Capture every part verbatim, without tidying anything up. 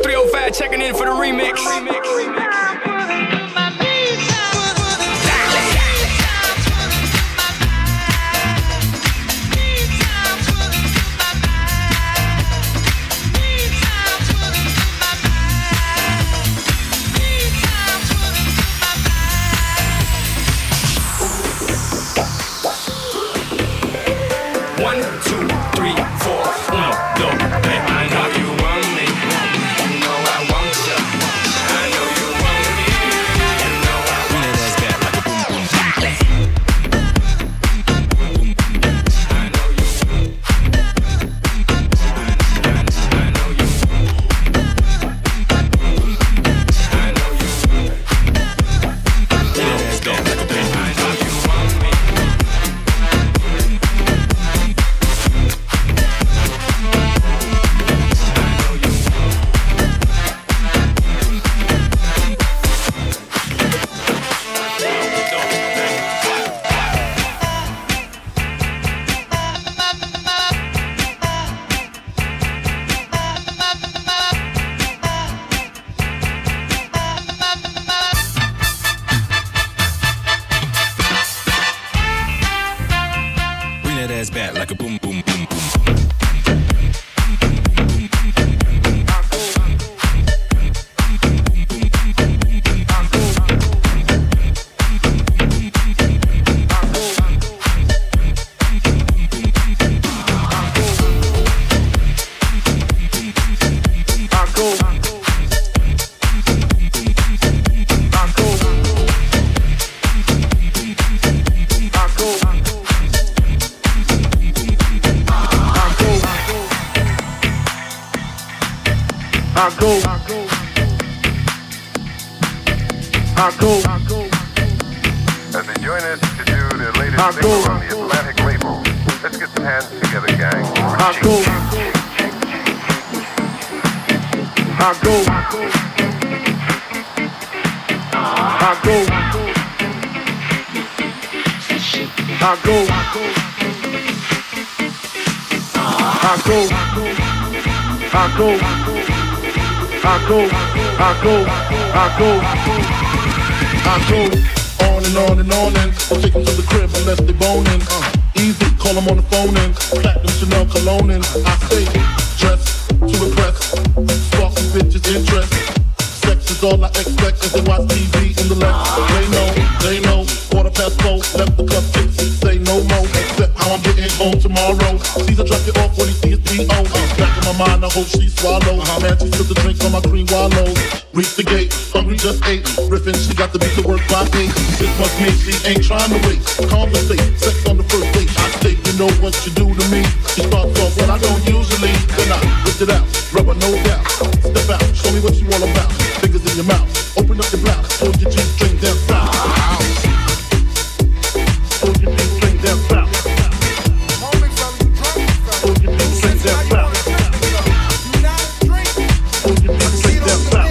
three oh five checking in for the remix. One, two, three, four, uno, dos, tres. I know you want me. You know I want you. I know you want me. You know I want you. That's bad like a boom boom. I know you. I know you. I know you. That's bad like a boom boom. I know you want me. Bring that ass back like a boom boom boom boom. I go, I go, As they join us to do the latest I single go. on the Atlantic label. Let's get some hands together, gang. I go, I go, I go, I go, I go, I go, I go, I go, I go, I go, on and on and on and I'll take them to the crib unless they boning. Uh, easy, call them on the phone and platinum Chanel cologne and I stay dressed to impress, spark some bitches interest. Sex is all I expect as they watch T V in the left. They know, they know, quarter past four, left the cup tipsy, say no more, except how I'm getting home tomorrow. Caesar drop it off when he sees P O. Back in my mind, I hope she swallow. Man, she spilled the drink on my cream wallows. Reach the gate, hungry just ate. Riffin', she got to beat the work by eight. This must mean she ain't trying to wait. Conversate, sex on the first date. I say, you know what you do to me. She starts off what I don't usually. Then I whip it out, rubber no doubt. Step out, show me what you all about. Fingers in your mouth, open up your blouse. Pull your G-string down south. Pull your G-string down south. Pull your G-string down south. Pull your G-string down south.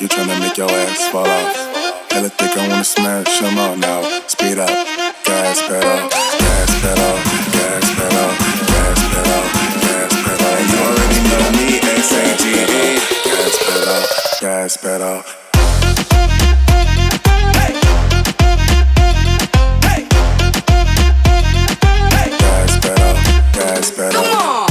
you tryna make your ass fall off. Hella thick, I wanna smash them all now. Speed up, gas pedal, gas pedal, gas pedal, gas pedal, gas pedal. And you already know me, S A G E. Gas pedal, gas pedal. Gas pedal, gas pedal. Come on.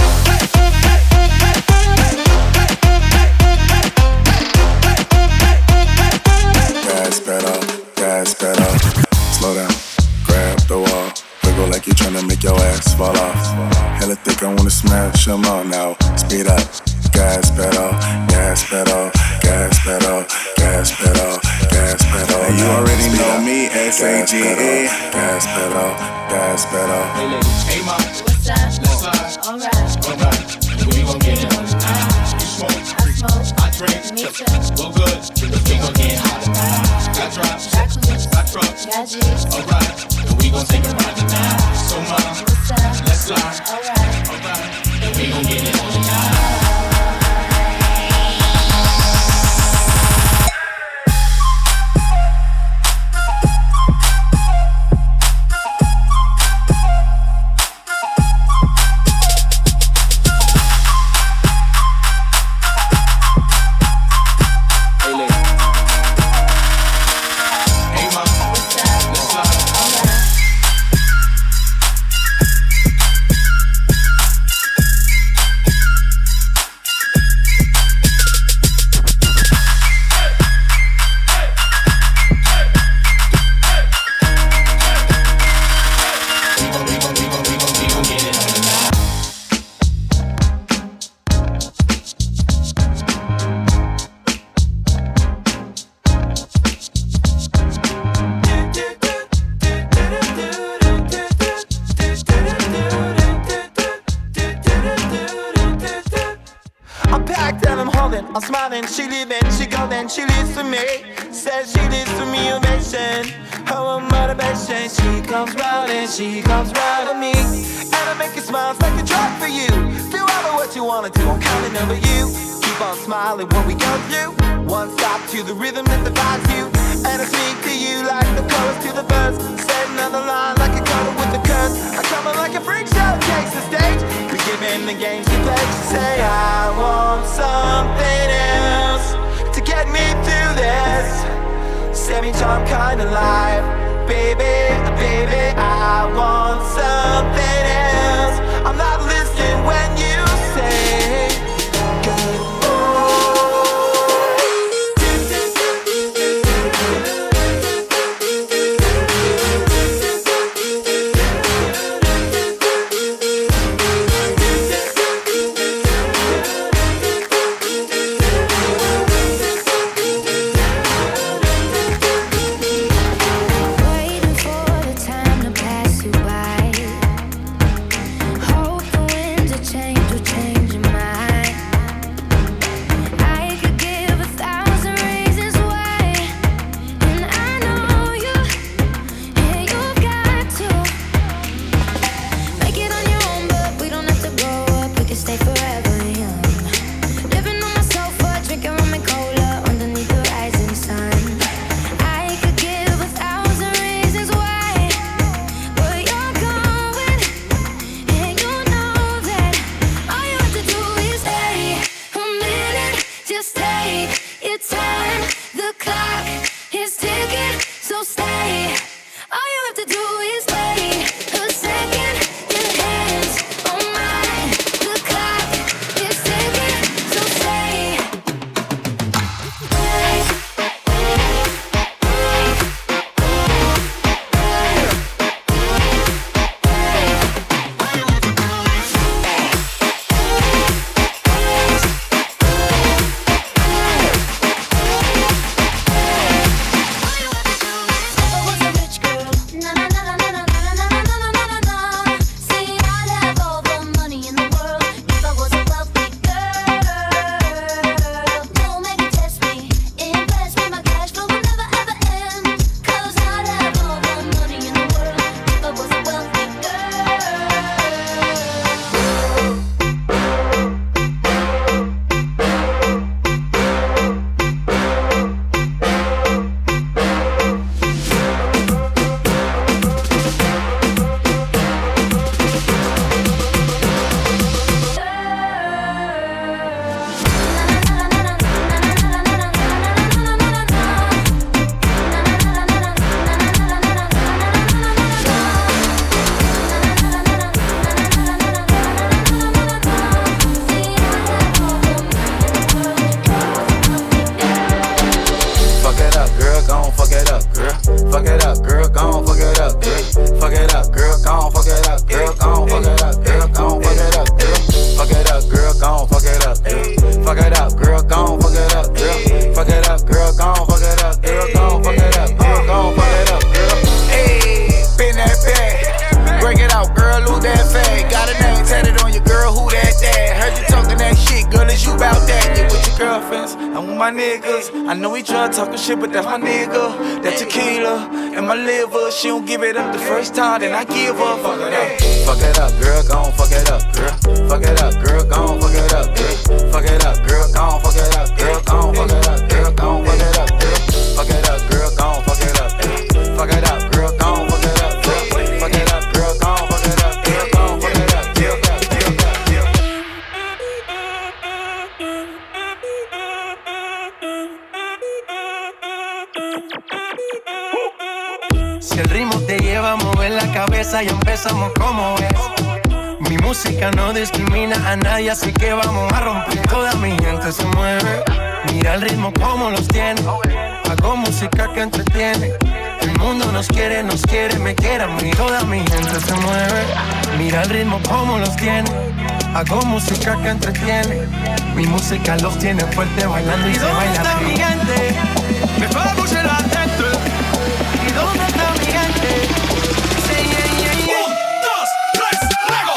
Gas pedal, gas pedal. Slow down, grab the wall. Wiggle like you tryna make your ass fall off. Hella thick, I wanna smash them all now. Speed up, gas pedal, gas pedal, gas pedal, gas pedal, gas pedal. And you already Speed know up. Me, S A G E. Gas pedal, gas pedal. Hey ladies, hey mom, What's up? let's slide. Alright. Alright, we gon' get it on tonight. You smoke, I smoke. I drink, Me too. well good, we gon' get hot tonight. Got drops, Got clues. got trucks, Got G's. alright, and we gon' take a ride tonight. So mom, What's up? let's slide. Alright. Alright, we gon' get it on tonight. Hey ladies, hey mom, What's up? let's slide. Alright. We gon' we gon' we gon' we gon' we gon' get it on tonight. I'm packed and I'm holding, I'm smiling, she leaving, she going, she leaves for me. Says she leaves for me ovation, her motivation. She comes round and she comes round to me, and I make it smile like a drug for you. Do ever what you wanna do, I'm counting over you. Keep on smiling when we go through. One stop to the rhythm that divides you, and I speak to you like the chorus to the verse. Say another line like a cutter with a curse. I come in like a freak show, takes the stage. We give in the games we play. She say I want something else to get me through this semi-charm kind of life. Baby, baby, I want something else. I'm not listening when you say Waiting for the time to pass you by. girlfriends, I'm with my niggas. I know we drug talking shit, but that's my nigga. That tequila and my liver. She don't give it up the first time, then I give up. Fuck it up, fuck it up, girl, gon' fuck it up, girl. Fuck it up, girl, gon' fuck it up, girl. Fuck it up, girl, gon' fuck it up, girl, gon' fuck it up, girl, gon' fuck it up, girl. Fuck it up, girl, gon' fuck it up, fuck it up, girl, gon' fuck it up, girl. Fuck it up, girl, gon' fuck it up, girl, gon' fuck it up, girl, girl, girl, girl. Si el ritmo te lleva a mover la cabeza, ya empezamos como es. Mi música no discrimina a nadie, así que vamos a romper. Toda mi gente se mueve. Mira el ritmo como los tiene. Hago música que entretiene. El mundo nos quiere, nos quiere, me quiere a mí. Toda mi gente se mueve. Mira el ritmo como los tiene. Hago música que entretiene. Mi música los tiene fuerte bailando y, ¿y se baila está mi gente? Me va a bouger la tête. ¿Y dónde está mi gente? Sí, yeah, yeah, yeah. Un, dos, tres, luego.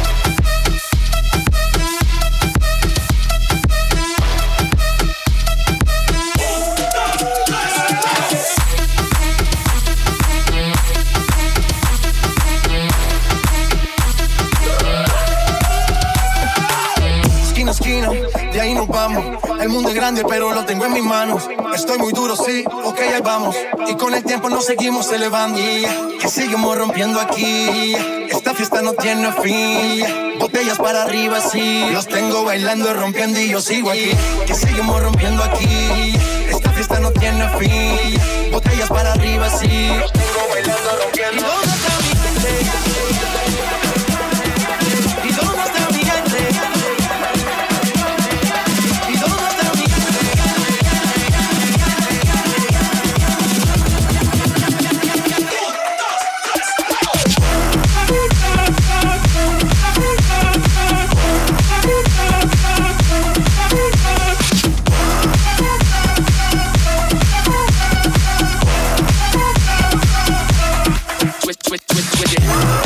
Esquina, esquina, de ahí nos vamos. El mundo es grande, pero lo tengo en mis manos. Estoy muy duro, sí, ok, ahí vamos. Y con el tiempo nos seguimos elevando. Que seguimos rompiendo aquí. Esta fiesta no tiene fin. Botellas para arriba, sí. Los tengo bailando, rompiendo y yo sigo aquí. Que seguimos rompiendo aquí. Esta fiesta no tiene fin. Botellas para arriba, sí. Los tengo bailando, rompiendo. ¿Y dónde está mi gente? ¿Y dónde está mi gente? With, with, with, with it.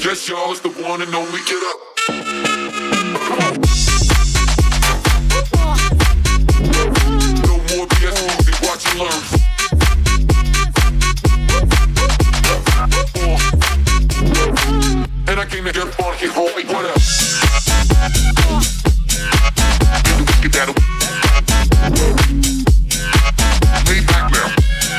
Yes, y'all, it's the one and only. Get up. No more B S music, watch and learn. And I came to get funky, homie, what up? Get that up. Lay back now.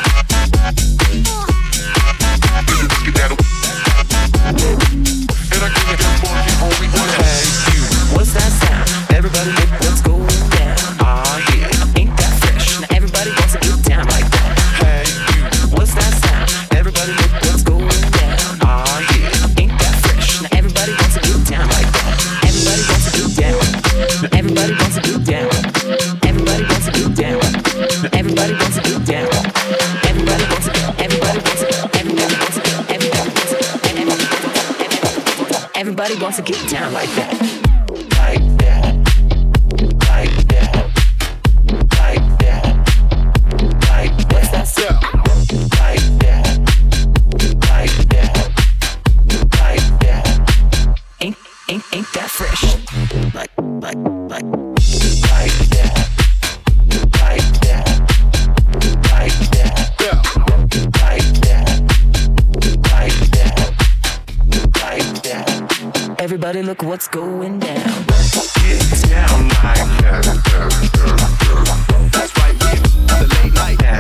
Get that up. And I came to get funky, homie, what up? Hey, you, what's that sound? Everybody look what's going down. Oh yeah, ain't that fresh? Now everybody wants to get down like that. Hey, you, what's that sound? Everybody look what's going down. Oh yeah, ain't that fresh? Now everybody wants to get down like that. Everybody wants to get down. Now everybody wants to get down. Everybody wants to get down. Now everybody wants to get down. Everybody wants to get. Everybody wants to get. Everybody wants to get. Everybody wants to get. Everybody wants to get down like that. Like that. Like that. Like that. Like what's that sound? Like that. Like that. Like that. Ain't ain't ain't that fresh? Like like like like that. Like that. Like that. Yeah. Like that. Like that. Like that. Everybody look what's going down. Get down like that. That's right, yeah. The late night. Get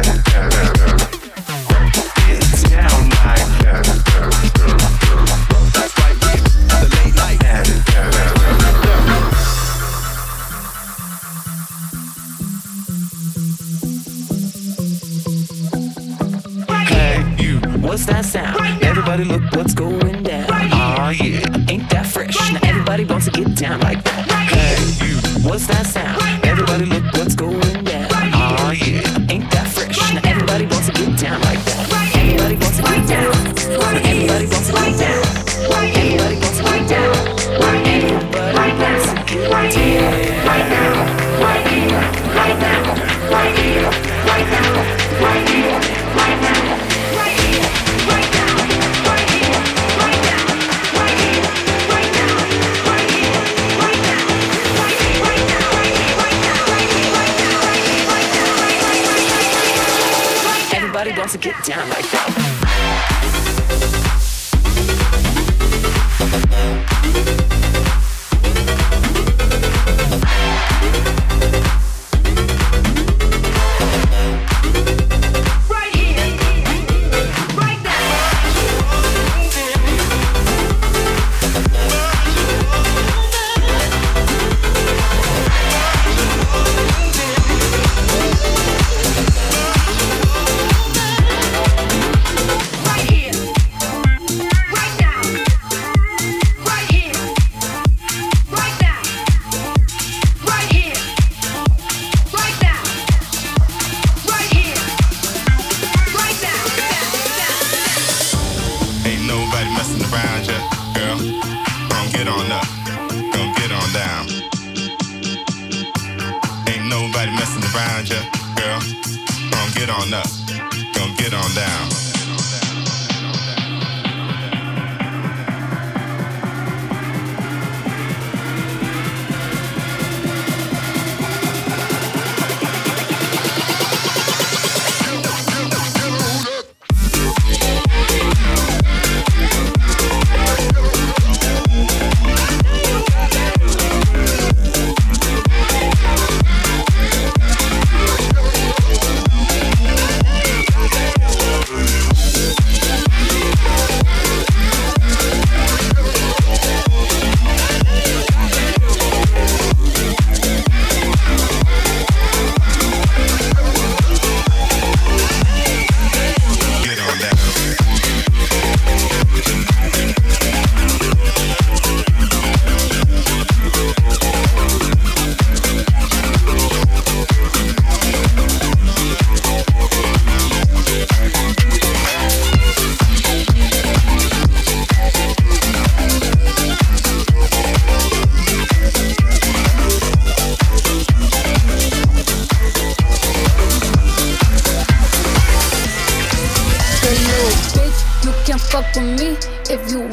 down like that. That's right, yeah. The late night. Hey, you, what's that sound? Everybody look what's going down. Oh yeah, ain't that fresh? Now everybody wants to get down like that. Hey, you, what's that sound? Everybody look what's going down. Oh yeah, ain't that fresh? Now everybody wants to get down like that. Everybody wants to get down. Everybody wants to get down. Everybody wants to get down. Everybody wants to get down. Right here, right now, right here, right now, right here, right now, right here, right now, right here, right now, right here, right now, right here, right now, right here, right now, right here, right now, right here, right now, right here, right now, right here, right now. Everybody wants to get down like that.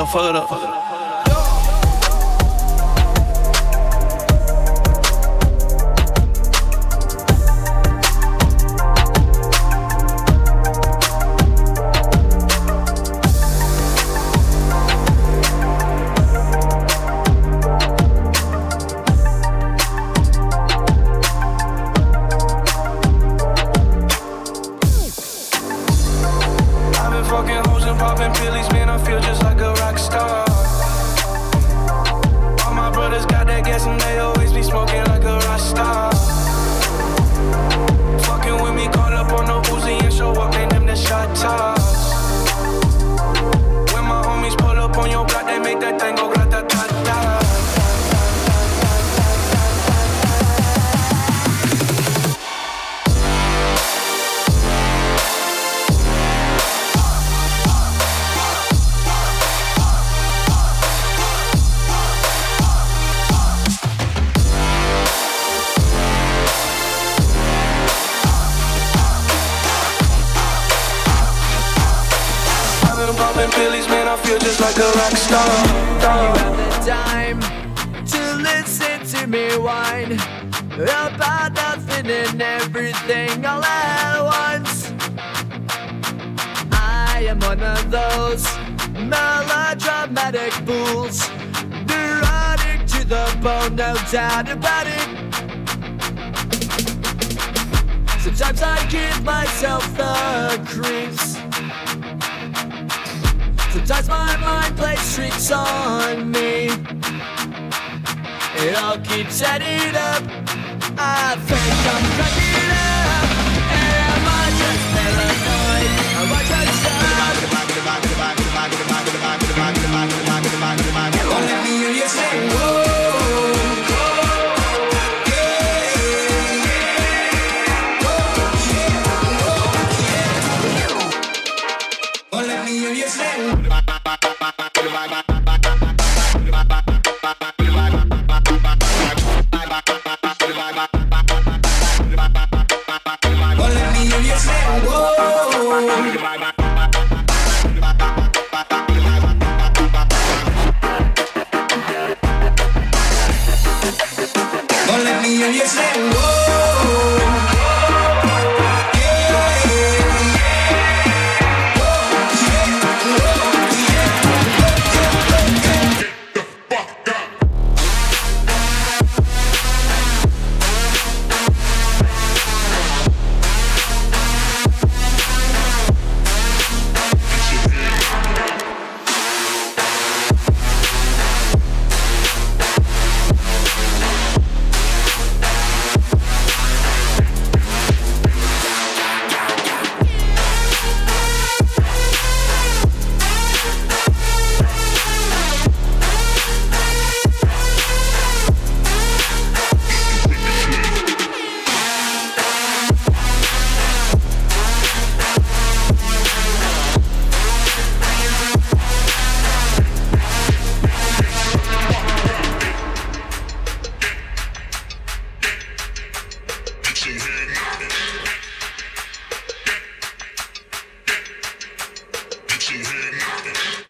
up, fuck it up. like a rock star. You have the time to listen to me whine about nothing and everything all at once. I am one of those melodramatic fools, neurotic to the bone, no doubt about it. Sometimes I give myself the creeps. Sometimes my mind plays tricks on me. It all keeps adding up. I think I'm cracking up.